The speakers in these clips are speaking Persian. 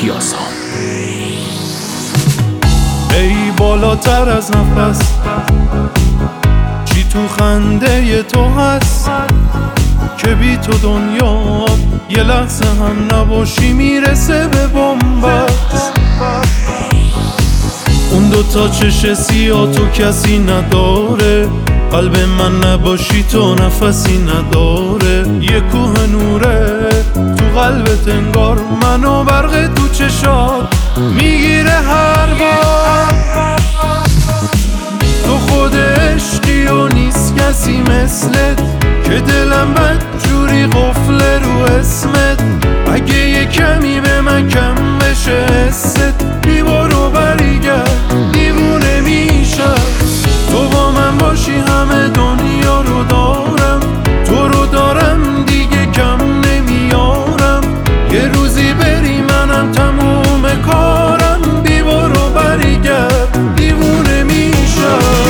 کیاسام. ای بالاتر از نفس، چی تو خنده تو هست که بی تو دنیا یه لحظه هم نباشی میرسه به بنبست. اون دوتا چش سیاه تو کسی نداره، قلب من نباشی تو نفسی نداره. یه کوه نوره تو قلبت انگار، منو برق تو چشات میگیره هر بار. تو خود عشقی و نیست کسی مثلت، که دلم بدجوری قفله رو اسمت. اگه یه کمی به من کم بشه حست، بیبارو بریگرد دیوونه میشم. تو با من باشی همه دنیا رو دارم، تو رو دارم دیگه کم نمیارم. یه روزی بری منم تموم کارم، بیبارو بریگرد دیوونه میشم.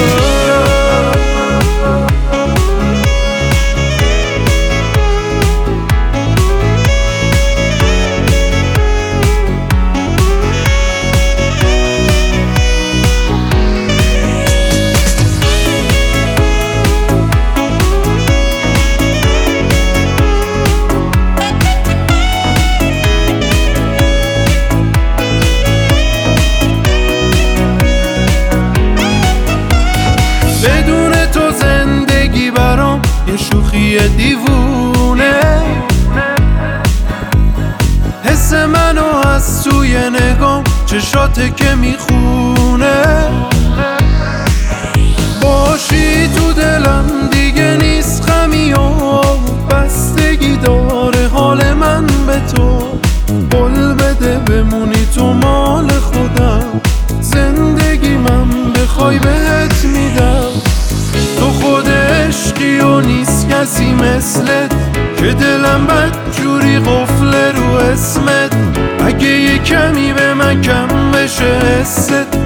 بدون تو زندگی برام یه شوخی دیوونه. حس منو از توی نگام چشاته که میخونه. باشی تو دلم دیگه نیست غمی و بستگی داره حال من به تو. قول بده بمونی تو مال خودم، زندگی من بخوای بهت میدم. تو خود عشقی و نیست کسی مثلت، که دلم بدجوری قفله رو اسمت. اگه یه کمی به من کم بشه حست،